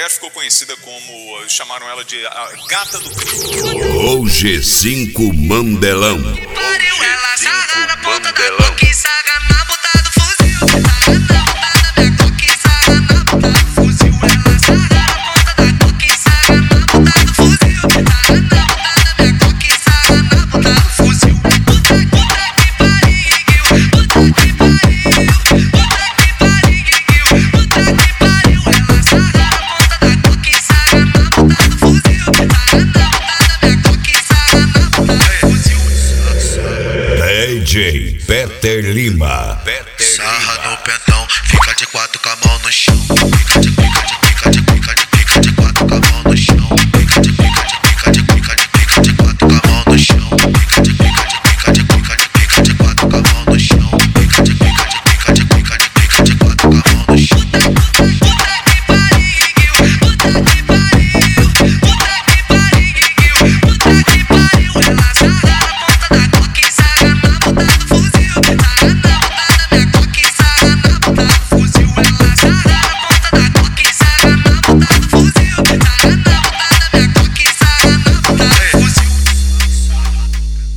mulher ficou conhecida como, chamaram ela de a gata do crime. O G5 Mandelão. Pariu, ela sarra na ponta da boca e saga na ponta do fuzil. Sarra na ponta da boca e saga na ponta do fuzil. Ela sarra na ponta da boca e saga na ponta do fuzil. Sarra na ponta da boca e saga na ponta do fuzil. Puta que pariu, puta que pariu, puta que pariu, puta que pariu. Ela sarra na ponta da boca e saga na ponta do fuzil. Sarra na ponta da boca e saga na ponta do fuzil. DJ Peter Lima. Sarra no pentão, fica de quatro com a mão no chão.